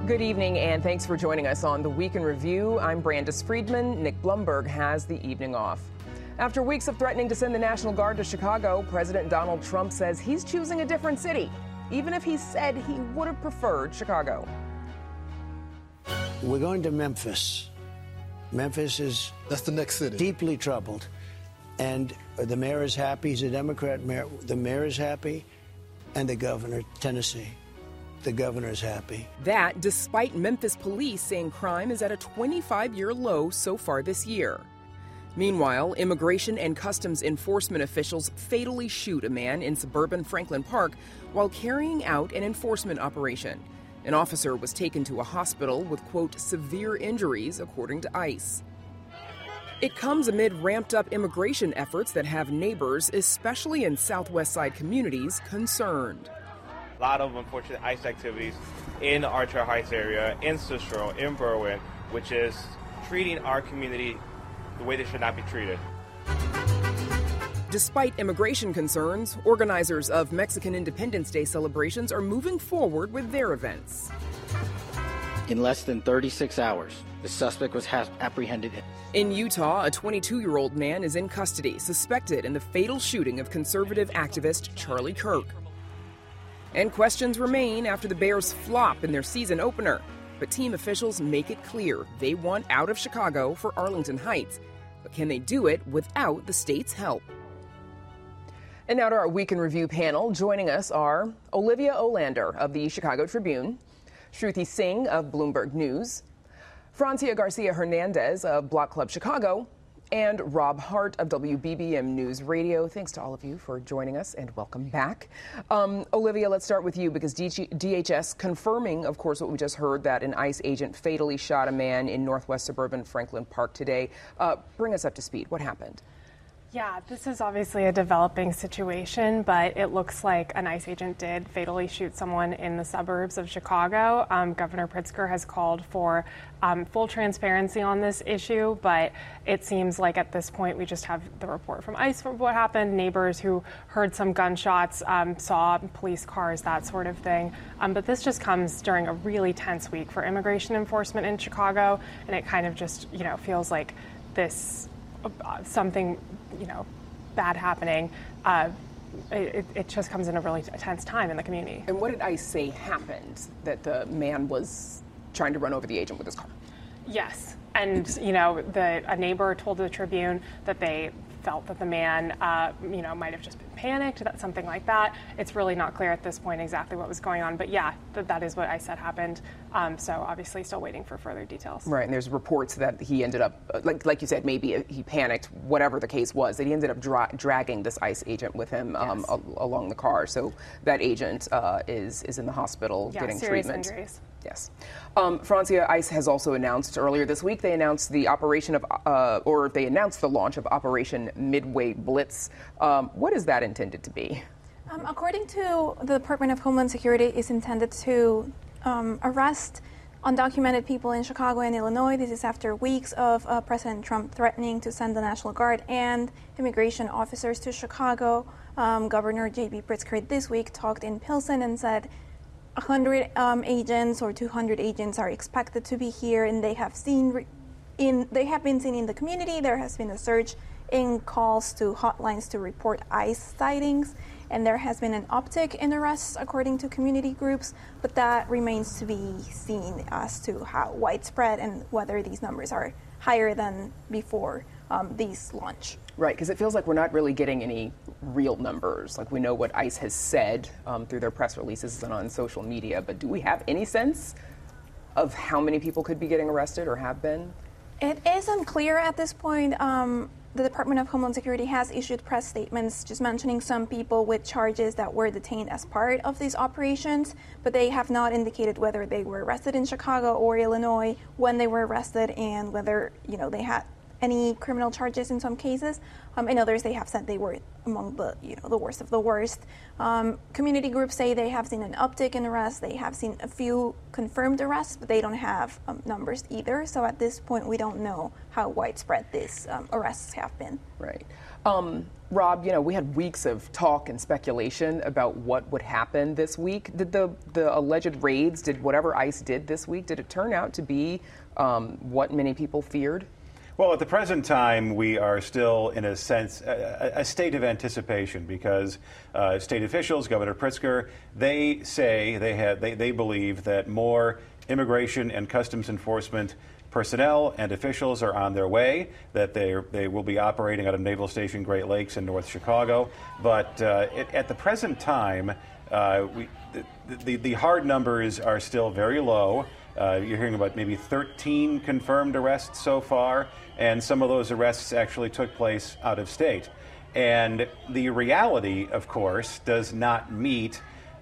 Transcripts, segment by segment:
Good evening, and thanks for joining us on The Week in Review. I'm Brandis Friedman. Nick Blumberg has the evening off. After weeks of threatening to send the National Guard to Chicago, President Donald Trump says he's choosing a different city, even if he said he would have preferred Chicago. We're going to Memphis. Memphis is that's the next city. Deeply troubled. And the mayor is happy. He's a Democrat mayor. The mayor is happy. And the governor, Tennessee. The governor is happy. That despite Memphis police saying crime is at a 25-year low so far this year. Meanwhile, immigration and customs enforcement officials fatally shoot a man in suburban Franklin Park while carrying out an enforcement operation. An officer was taken to a hospital with, quote, severe injuries, according to ICE. It comes amid ramped-up immigration efforts that have neighbors, especially in Southwest Side communities, concerned. A lot of unfortunate ICE activities in Archer Heights area, in Cicero, in Berwyn, which is treating our community the way they should not be treated. Despite immigration concerns, organizers of Mexican Independence Day celebrations are moving forward with their events. In less than 36 hours, the suspect was apprehended. In Utah, a 22-year-old man is in custody, suspected in the fatal shooting of conservative activist Charlie Kirk. And questions remain after the Bears flop in their season opener. But team officials make it clear they want out of Chicago for Arlington Heights. But can they do it without the state's help? And now to our Week in Review panel. Joining us are Olivia Olander of the Chicago Tribune, Shruti Singh of Bloomberg News, Francia Garcia Hernandez of Block Club Chicago, and Rob Hart of WBBM News Radio. Thanks to all of you for joining us, and welcome back. Olivia, let's start with you, because DHS confirming, of course, what we just heard, that an ICE agent fatally shot a man in northwest suburban Franklin Park today. Bring us up to speed. What happened? Yeah, this is obviously a developing situation, but it looks like an ICE agent did fatally shoot someone in the suburbs of Chicago. Governor Pritzker has called for full transparency on this issue, but it seems like at this point we just have the report from ICE for what happened, neighbors who heard some gunshots, saw police cars, that sort of thing. But this just comes during a really tense week for immigration enforcement in Chicago, and it kind of just, feels like this something, bad happening. It just comes in a really tense time in the community. And what did ICE say happened? That the man was trying to run over the agent with his car? Yes. And, a neighbor told the Tribune that they felt that the man, might have just been panicked, something like that. It's really not clear at this point exactly what was going on. But yeah, that is what I said happened. So obviously still waiting for further details. Right, and there's reports that he ended up, like you said, maybe he panicked, whatever the case was, that he ended up dragging this ICE agent with him along the car. So that agent is in the hospital getting serious treatment. Injuries. Yes. Francia, ICE has also announced earlier this week, they announced the operation of, they announced the launch of Operation Midway Blitz. What is that intended to be? According to the Department of Homeland Security, it's intended to arrest undocumented people in Chicago and Illinois. This is after weeks of President Trump threatening to send the National Guard and immigration officers to Chicago. Governor J.B. Pritzker this week talked in Pilsen and said 100 agents or 200 agents are expected to be here, and they have been seen in the community. There has been a surge in calls to hotlines to report ICE sightings, and there has been an uptick in arrests according to community groups, but that remains to be seen as to how widespread and whether these numbers are higher than before these launch. Right, because it feels like we're not really getting any real numbers. Like, we know what ICE has said through their press releases and on social media, but do we have any sense of how many people could be getting arrested or have been? It is unclear at this point. The Department of Homeland Security has issued press statements just mentioning some people with charges that were detained as part of these operations, but they have not indicated whether they were arrested in Chicago or Illinois, when they were arrested, and whether they had any criminal charges in some cases. In others, they have said they were among the the worst of the worst. Community groups say they have seen an uptick in arrests. They have seen a few confirmed arrests, but they don't have numbers either. So at this point, we don't know how widespread these arrests have been. Right. Rob, we had weeks of talk and speculation about what would happen this week. Did the alleged raids, did whatever ICE did this week, did it turn out to be what many people feared? Well, at the present time, we are still, in a sense, a state of anticipation because state officials, Governor Pritzker, they say they believe that more immigration and customs enforcement personnel and officials are on their way, that they will be operating out of Naval Station Great Lakes in North Chicago. But at the present time, the hard numbers are still very low. You're hearing about maybe 13 confirmed arrests so far, and some of those arrests actually took place out of state. And the reality, of course, does not meet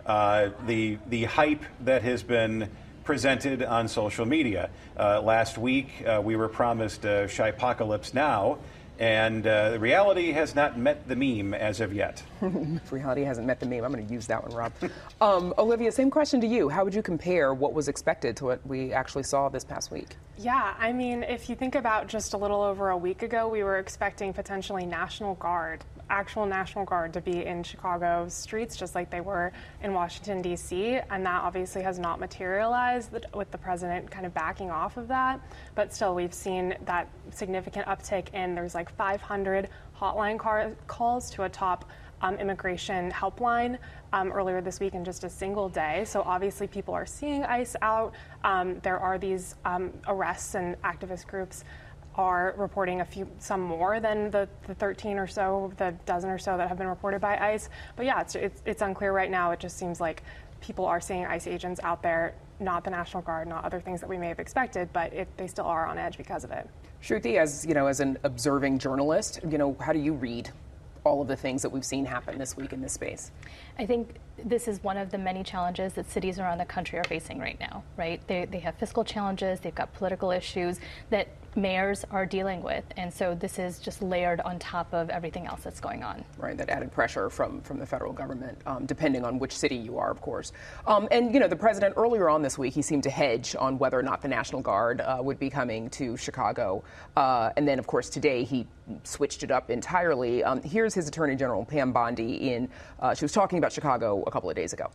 the hype that has been presented on social media. Last week, we were promised Shypocalypse Now, and the reality has not met the meme as of yet. Reality hasn't met the meme. I'm going to use that one, Rob. Olivia, same question to you. How would you compare what was expected to what we actually saw this past week? Yeah, I mean, if you think about just a little over a week ago, we were expecting potentially actual National Guard to be in Chicago streets just like they were in Washington, D.C., and that obviously has not materialized with the president kind of backing off of that. But still, we've seen that significant uptick in there's like 500 hotline calls to a top immigration helpline earlier this week in just a single day. So obviously people are seeing ICE out. There are these arrests, and activist groups are reporting some more than the 13 or so, the dozen or so that have been reported by ICE. But yeah, it's unclear right now. It just seems like people are seeing ICE agents out there, not the National Guard, not other things that we may have expected, but they still are on edge because of it. Shruti, as an observing journalist, how do you read all of the things that we've seen happen this week in this space? I think this is one of the many challenges that cities around the country are facing right now, right? They have fiscal challenges, they've got political issues that mayors are dealing with, and so this is just layered on top of everything else that's going on. Right, that added pressure from the federal government, depending on which city you are, of course. And the president earlier on this week, he seemed to hedge on whether or not the National Guard would be coming to Chicago. And then, of course, today he switched it up entirely. Here's his Attorney General, Pam Bondi, she was talking about Chicago a couple of days ago.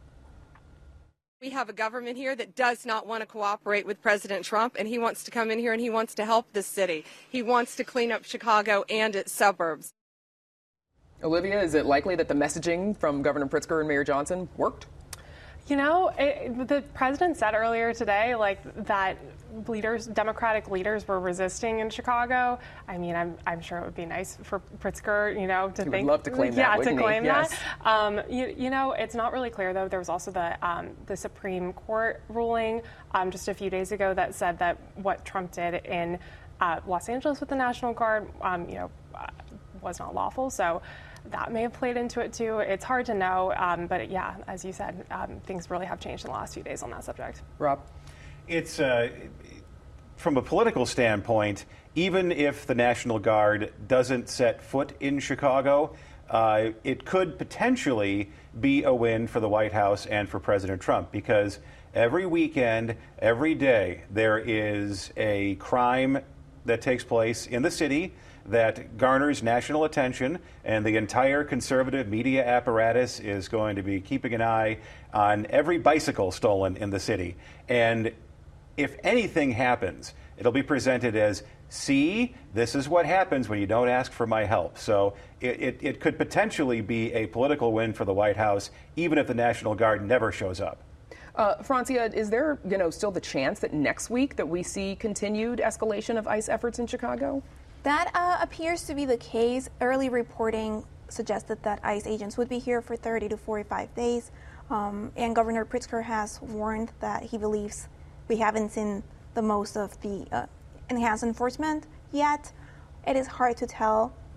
We have a government here that does not want to cooperate with President Trump, and he wants to come in here and he wants to help this city. He wants to clean up Chicago and its suburbs. Olivia, is it likely that the messaging from Governor Pritzker and Mayor Johnson worked? The president said earlier today, that Democratic leaders were resisting in Chicago. I mean, I'm sure it would be nice for Pritzker, to think. Would love to claim that, wouldn't to claim he? that. Yes. It's not really clear though. There was also the Supreme Court ruling just a few days ago that said that what Trump did in Los Angeles with the National Guard, was not lawful. So that may have played into it too. It's hard to know, but yeah, as you said, things really have changed in the last few days on that subject. Rob? It's, from a political standpoint, even if the National Guard doesn't set foot in Chicago, it could potentially be a win for the White House and for President Trump, because every weekend, every day, there is a crime that takes place in the city that garners national attention, and the entire conservative media apparatus is going to be keeping an eye on every bicycle stolen in the city. And if anything happens, it'll be presented as, see, this is what happens when you don't ask for my help. So it could potentially be a political win for the White House, even if the National Guard never shows up. Francia, is there, still the chance that next week that we see continued escalation of ICE efforts in Chicago? That appears to be the case. Early reporting suggested that ICE agents would be here for 30 to 45 days. And Governor Pritzker has warned that he believes we haven't seen the most of the enhanced enforcement yet. It is hard to tell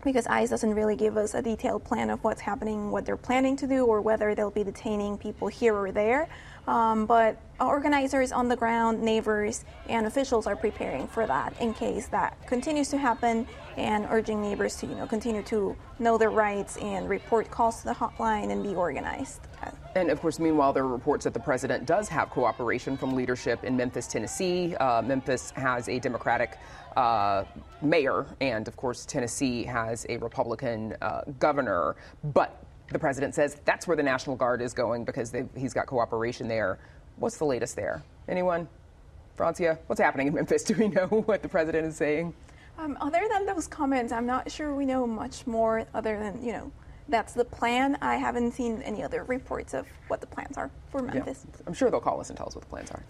because ICE doesn't really give us a detailed plan of what's happening, what they're planning to do, or whether they'll be detaining people here or there. But organizers on the ground, neighbors, and officials are preparing for that in case that continues to happen, and urging neighbors to continue to know their rights and report calls to the hotline and be organized. And of course, meanwhile, there are reports that the president does have cooperation from leadership in Memphis, Tennessee. Memphis has a Democratic mayor, and of course, Tennessee has a Republican governor. But the president says that's where the National Guard is going because he's got cooperation there. What's the latest there? Anyone? Francia, what's happening in Memphis? Do we know what the president is saying? Other than those comments, I'm not sure we know much more other than, that's the plan. I haven't seen any other reports of what the plans are for Memphis. Yeah, I'm sure they'll call us and tell us what the plans are.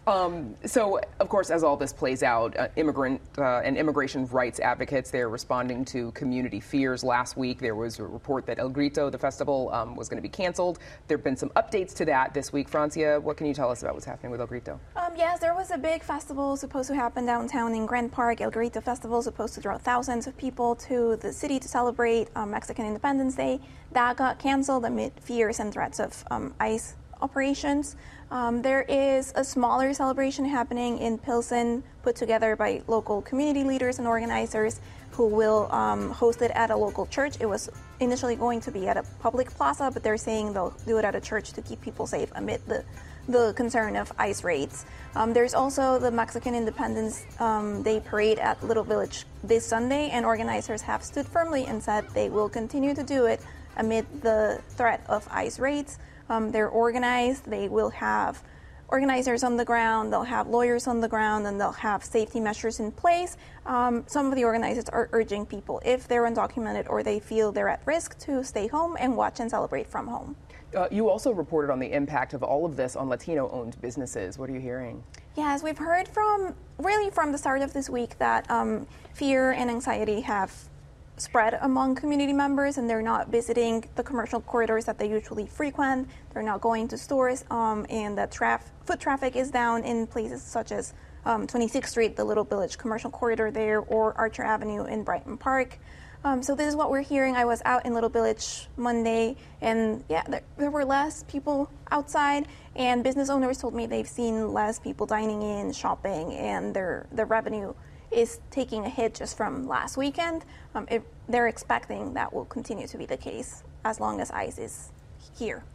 So, of course, as all this plays out, immigrant and immigration rights advocates, they're responding to community fears. Last week, there was a report that El Grito, the festival, was going to be canceled. There have been some updates to that this week. Francia, what can you tell us about what's happening with El Grito? Yes, there was a big festival supposed to happen downtown in Grant Park. El Grito Festival supposed to draw thousands of people to the city to celebrate Mexican Independence Day. That got canceled amid fears and threats of ICE operations. There is a smaller celebration happening in Pilsen, put together by local community leaders and organizers who will host it at a local church. It was initially going to be at a public plaza, but they're saying they'll do it at a church to keep people safe amid the concern of ICE raids. There's also the Mexican Independence Day parade at Little Village this Sunday, and organizers have stood firmly and said they will continue to do it amid the threat of ICE raids. They're organized. They will have organizers on the ground. They'll have lawyers on the ground, and they'll have safety measures in place. Some of the organizers are urging people, if they're undocumented or they feel they're at risk, to stay home and watch and celebrate from home. You also reported on the impact of all of this on Latino-owned businesses. What are you hearing? Yes, we've heard from the start of this week that fear and anxiety have spread among community members, and they're not visiting the commercial corridors that they usually frequent. They're not going to stores, and the foot traffic is down in places such as 26th Street, the Little Village commercial corridor there, or Archer Avenue in Brighton Park. So this is what we're hearing. I was out in Little Village Monday, and there were less people outside, and business owners told me they've seen less people dining in, shopping, and their revenue is taking a hit just from last weekend. They're expecting that will continue to be the case as long as ICE is here.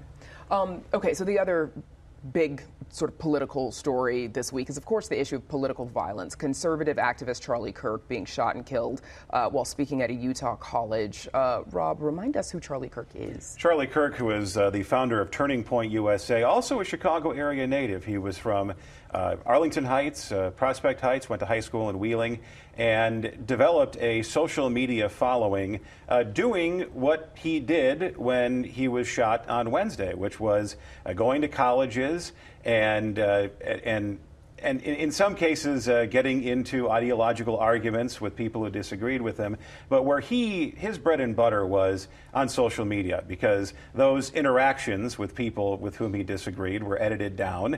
Okay, so the other big sort of political story this week is, of course, the issue of political violence. Conservative activist Charlie Kirk being shot and killed while speaking at a Utah college. Rob, remind us who Charlie Kirk is. Charlie Kirk, who is the founder of Turning Point USA, also a Chicago area native. He was from Arlington Heights, Prospect Heights, went to high school in Wheeling, and developed a social media following doing what he did when he was shot on Wednesday, which was going to colleges and in some cases getting into ideological arguments with people who disagreed with him, but where his bread and butter was on social media, because those interactions with people with whom he disagreed were edited down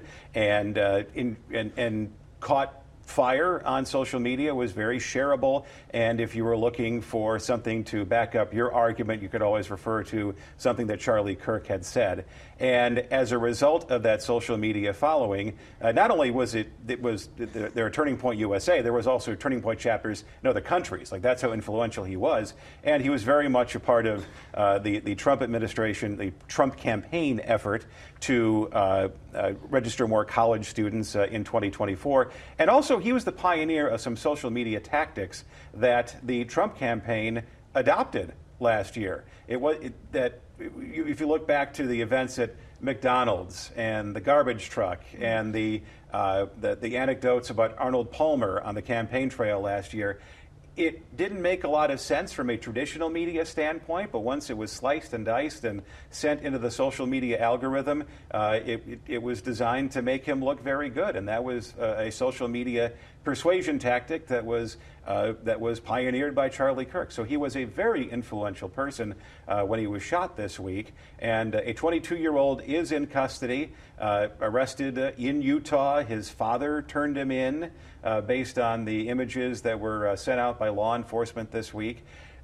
and caught fire on social media, was very shareable, and if you were looking for something to back up your argument, you could always refer to something that Charlie Kirk had said. And as a result of that social media following, not only was there are Turning Point USA, there was also Turning Point chapters in other countries. Like, that's how influential he was, and he was very much a part of the Trump administration, the Trump campaign effort to register more college students in 2024. And also, he was the pioneer of some social media tactics that the Trump campaign adopted last year. If you look back to the events at McDonald's and the garbage truck and the anecdotes about Arnold Palmer on the campaign trail last year, it didn't make a lot of sense from a traditional media standpoint, but once it was sliced and diced and sent into the social media algorithm, it was designed to make him look very good. And that was a social media persuasion tactic that was pioneered by Charlie Kirk. So he was a very influential person when he was shot this week. And a 22-year-old is in custody, arrested in Utah. His father turned him in based on the images that were sent out by law enforcement this week.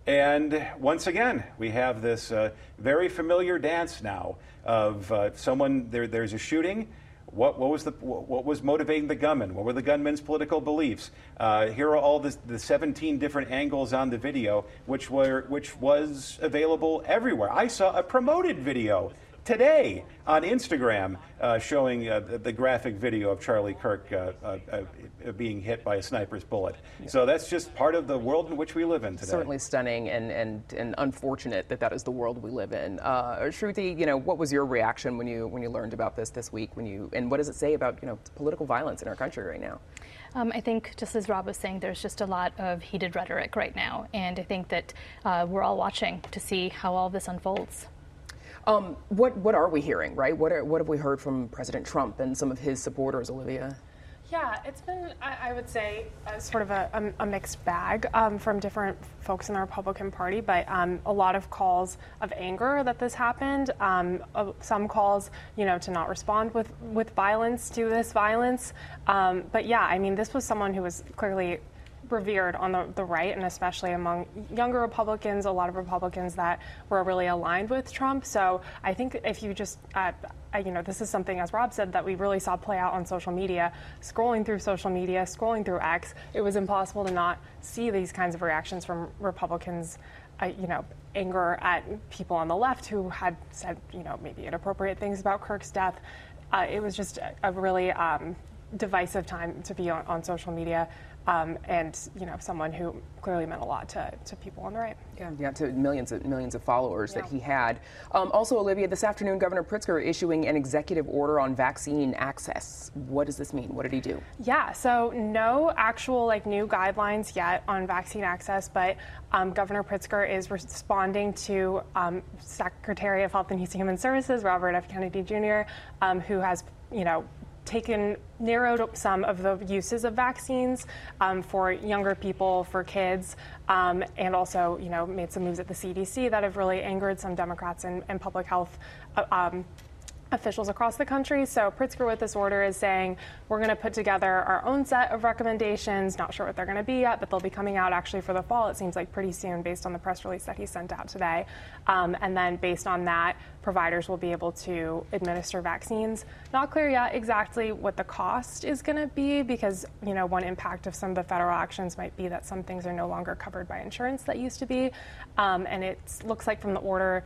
And once again, we have this very familiar dance now of someone. There's a shooting. What was motivating the gunman? What were the gunman's political beliefs? Here are all the 17 different angles on the video, which was available everywhere. I saw a promoted video today on Instagram showing the graphic video of Charlie Kirk being hit by a sniper's bullet. Yeah. So that's just part of the world in which we live in today. Certainly stunning and unfortunate that is the world we live in. Shruti, what was your reaction when you learned about this week? And what does it say about political violence in our country right now? I think, just as Rob was saying, there's just a lot of heated rhetoric right now, and I think that we're all watching to see how all this unfolds. What are we hearing, right? What have we heard from President Trump and some of his supporters, Olivia? Yeah, it's been, I would say, sort of a mixed bag from different folks in the Republican Party, but a lot of calls of anger that this happened, some calls, to not respond with violence to this violence. But yeah, I mean, this was someone who was clearly revered on the right, and especially among younger Republicans, a lot of Republicans that were really aligned with Trump. So I think if you just, this is something, as Rob said, that we really saw play out on social media, scrolling through X, it was impossible to not see these kinds of reactions from Republicans, anger at people on the left who had said, maybe inappropriate things about Kirk's death. It was just a really divisive time to be on social media. And someone who clearly meant a lot to people on the right. Yeah, to millions of followers that he had. Also, Olivia, this afternoon, Governor Pritzker issuing an executive order on vaccine access. What does this mean? What did he do? Yeah, so no actual new guidelines yet on vaccine access, but Governor Pritzker is responding to Secretary of Health and Human Services, Robert F. Kennedy Jr., who has, narrowed some of the uses of vaccines for younger people, for kids, and also, made some moves at the CDC that have really angered some Democrats and public health officials across the country. So Pritzker with this order is saying we're going to put together our own set of recommendations, not sure what they're going to be yet, but they'll be coming out actually for the fall, it seems like pretty soon based on the press release that he sent out today. And then based on that, providers will be able to administer vaccines. Not clear yet exactly what the cost is going to be because, one impact of some of the federal actions might be that some things are no longer covered by insurance that used to be. And it looks like from the order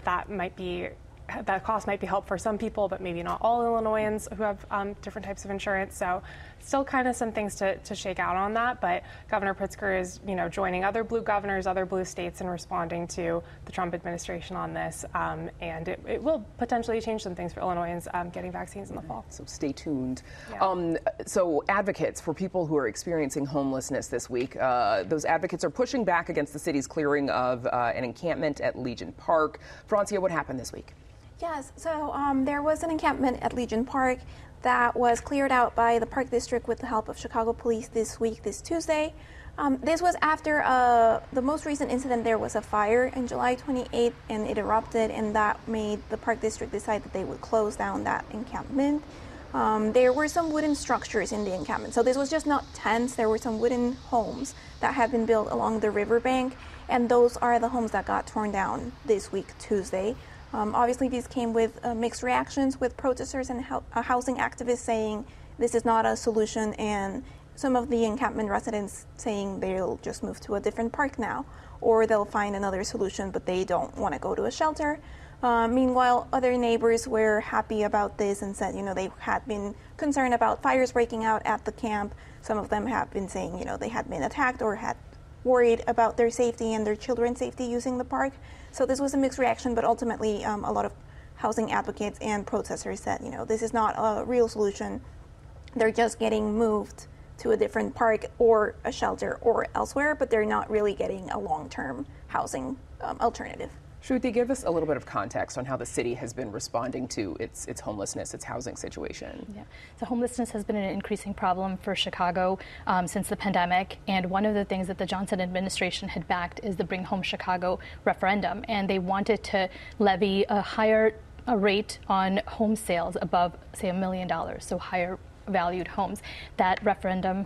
that cost might be helpful for some people, but maybe not all Illinoisans who have different types of insurance. So still kind of some things to shake out on that. But Governor Pritzker is, joining other blue governors, other blue states in responding to the Trump administration on this. And it will potentially change some things for Illinoisans getting vaccines in the fall. So stay tuned. Yeah. So advocates for people who are experiencing homelessness this week, those advocates are pushing back against the city's clearing of an encampment at Legion Park. Francia, what happened this week? Yes, so there was an encampment at Legion Park that was cleared out by the Park District with the help of Chicago Police this Tuesday. This was after the most recent incident. There was a fire on July 28th, and it erupted, and that made the Park District decide that they would close down that encampment. There were some wooden structures in the encampment, so this was just not tents. There were some wooden homes that had been built along the riverbank, and those are the homes that got torn down this week, Tuesday. Obviously, these came with mixed reactions, with protesters and housing activists saying this is not a solution, and some of the encampment residents saying they'll just move to a different park now, or they'll find another solution, but they don't want to go to a shelter. Meanwhile, other neighbors were happy about this and said, they had been concerned about fires breaking out at the camp. Some of them have been saying, they had been attacked or had worried about their safety and their children's safety using the park. So this was a mixed reaction, but ultimately a lot of housing advocates and protesters said, this is not a real solution. They're just getting moved to a different park or a shelter or elsewhere, but they're not really getting a long-term housing alternative. Shruti, give us a little bit of context on how the city has been responding to its homelessness, its housing situation. Yeah, so homelessness has been an increasing problem for Chicago since the pandemic, and one of the things that the Johnson administration had backed is the Bring Home Chicago referendum, and they wanted to levy a higher rate on home sales above, say, $1 million, so higher valued homes. That referendum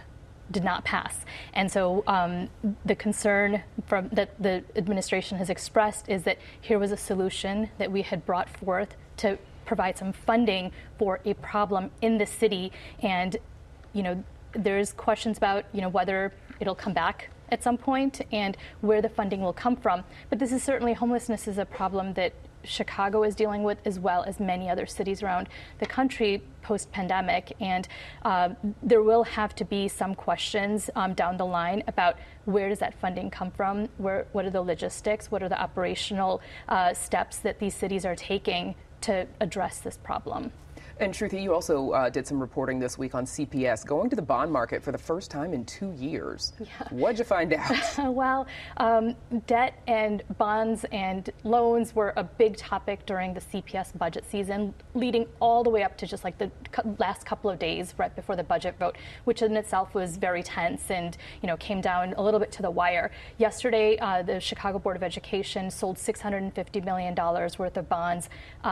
did not pass. And so the concern that the administration has expressed is that here was a solution that we had brought forth to provide some funding for a problem in the city. And, there's questions about, whether it'll come back at some point and where the funding will come from. But this is certainly, homelessness is a problem that Chicago is dealing with, as well as many other cities around the country post-pandemic. And there will have to be some questions down the line about where does that funding come from, what are the logistics, what are the operational steps that these cities are taking to address this problem. And Shruti, you also did some reporting this week on CPS going to the bond market for the first time in 2 years. Yeah. What'd you find out? Well, debt and bonds and loans were a big topic during the CPS budget season, leading all the way up to just like the last couple of days right before the budget vote, which in itself was very tense and, came down a little bit to the wire. Yesterday, the Chicago Board of Education sold $650 million worth of bonds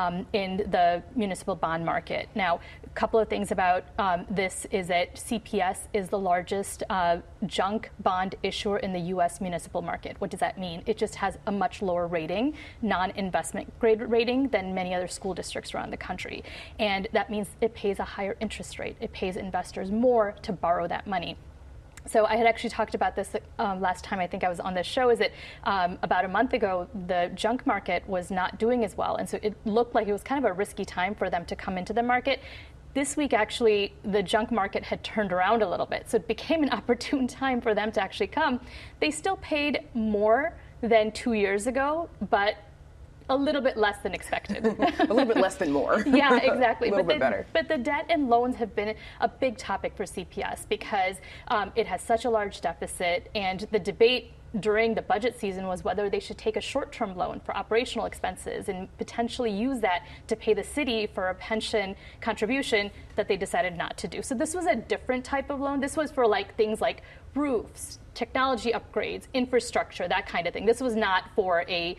in the municipal bond market. Now, a couple of things about this is that CPS is the largest junk bond issuer in the U.S. municipal market. What does that mean? It just has a much lower rating, non-investment grade rating than many other school districts around the country. And that means it pays a higher interest rate. It pays investors more to borrow that money. So I had actually talked about this last time I think I was on this show, is that about a month ago, the junk market was not doing as well. And so it looked like it was kind of a risky time for them to come into the market. This week, actually, the junk market had turned around a little bit. So it became an opportune time for them to actually come. They still paid more than 2 years ago, but a little bit less than expected. A little bit less than more. Yeah, exactly. A little bit better. But the debt and loans have been a big topic for CPS because it has such a large deficit, and the debate during the budget season was whether they should take a short-term loan for operational expenses and potentially use that to pay the city for a pension contribution that they decided not to do. So this was a different type of loan. This was for things like roofs, technology upgrades, infrastructure, that kind of thing. This was not for a,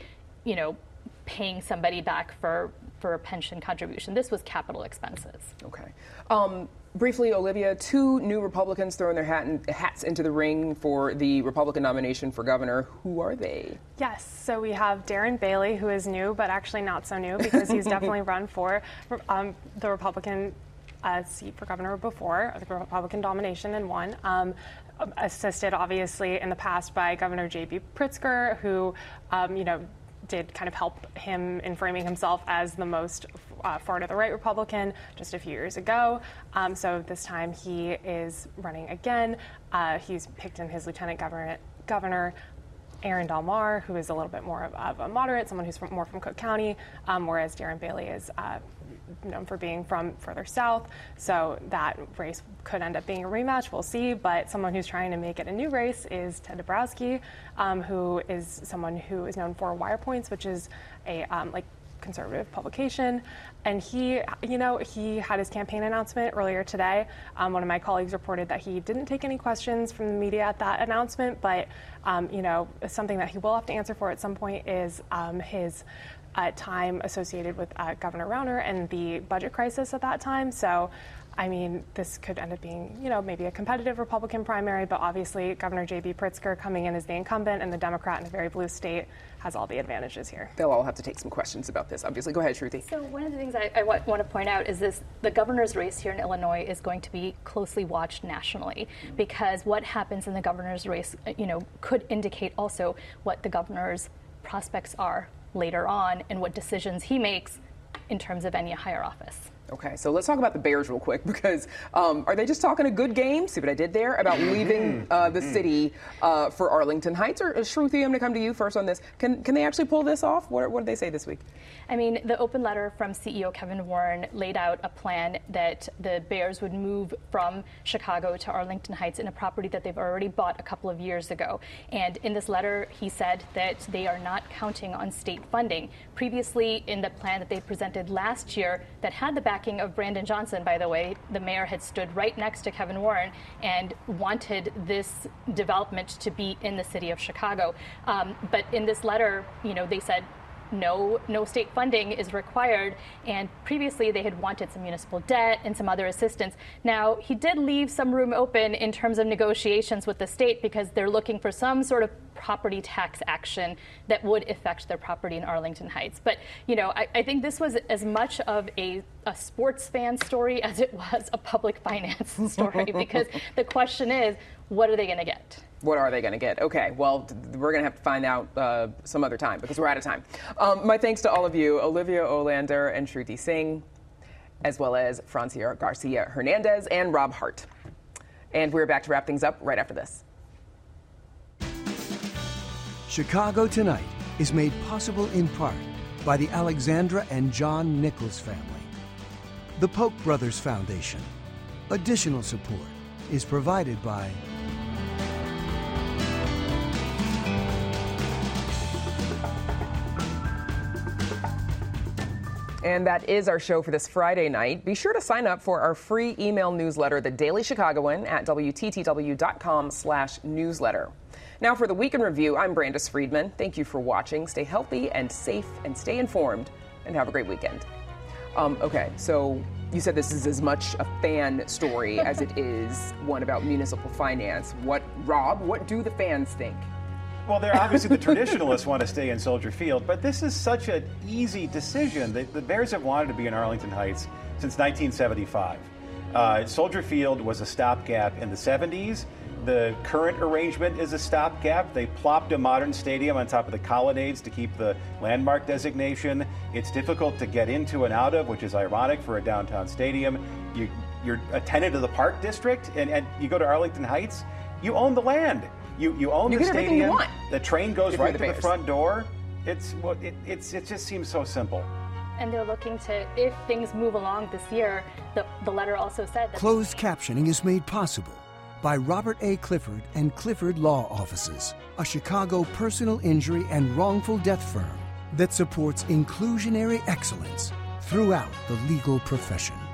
paying somebody back for a pension contribution. This was capital expenses. Okay. Briefly, Olivia, 2 new Republicans throwing their hats into the ring for the Republican nomination for governor. Who are they? Yes, so we have Darren Bailey, who is new, but actually not so new because he's definitely run for the Republican seat for governor before, the Republican nomination, and won. Assisted, obviously, in the past by Governor J.B. Pritzker, who, did kind of help him in framing himself as the most far to the right Republican just a few years ago. So this time he is running again. He's picked in his lieutenant governor Aaron Dalmar, who is a little bit more of a moderate, someone who's more from Cook County, whereas Darren Bailey is known for being from further south. So that race could end up being a rematch. We'll see. But someone who's trying to make it a new race is Ted Dabrowski, who is someone who is known for Wire Points, which is a conservative publication. And he had his campaign announcement earlier today. One of my colleagues reported that he didn't take any questions from the media at that announcement, but something that he will have to answer for at some point is his time associated with Governor Rauner and the budget crisis at that time. So, this could end up being, maybe a competitive Republican primary, but obviously Governor J.B. Pritzker coming in as the incumbent and the Democrat in a very blue state has all the advantages here. They'll all have to take some questions about this, obviously. Go ahead, Shruti. So one of the things I want to point out is the governor's race here in Illinois is going to be closely watched nationally, because what happens in the governor's race, could indicate also what the governor's prospects are later on and what decisions he makes in terms of any higher office. Okay, so let's talk about the Bears real quick, because are they just talking a good game? See what I did there? About leaving the city for Arlington Heights? Or Shruti, I'm going to come to you first on this. Can they actually pull this off? What did they say this week? The open letter from CEO Kevin Warren laid out a plan that the Bears would move from Chicago to Arlington Heights in a property that they've already bought a couple of years ago. And in this letter, he said that they are not counting on state funding. Previously, in the plan that they presented last year that had the backing of Brandon Johnson, by the way, the mayor had stood right next to Kevin Warren and wanted this development to be in the city of Chicago. But in this letter, they said no state funding is required. And previously they had wanted some municipal debt and some other assistance. Now, he did leave some room open in terms of negotiations with the state because they're looking for some sort of property tax action that would affect their property in Arlington Heights. But, I think this was as much of a sports fan story as it was a public finance story, because the question is, what are they going to get? What are they going to get? Okay, well, we're going to have to find out some other time because we're out of time. My thanks to all of you, Olivia Olander and Shruti Singh, as well as Francia Garcia Hernandez and Rob Hart. And we're back to wrap things up right after this. Chicago Tonight is made possible in part by the Alexandra and John Nichols family, the Polk Brothers Foundation. Additional support is provided by And that is our show for this Friday night. Be sure to sign up for our free email newsletter, The Daily Chicagoan, at WTTW.com/newsletter. Now for the Week in Review, I'm Brandis Friedman. Thank you for watching. Stay healthy and safe and stay informed, and have a great weekend. Okay, so you said this is as much a fan story as it is one about municipal finance. Rob, what do the fans think? Well, they're obviously the traditionalists want to stay in Soldier Field, but this is such an easy decision. The Bears have wanted to be in Arlington Heights since 1975. Soldier Field was a stopgap in the 70s. The current arrangement is a stopgap. They plopped a modern stadium on top of the colonnades to keep the landmark designation. It's difficult to get into and out of, which is ironic for a downtown stadium. You're a tenant of the Park District, and you go to Arlington Heights, you own the land. You own the stadium. You want. The train goes right to the front door. It just seems so simple. And they're looking to, if things move along this year, the letter also said that closed captioning is made possible by Robert A. Clifford and Clifford Law Offices, a Chicago personal injury and wrongful death firm that supports inclusionary excellence throughout the legal profession.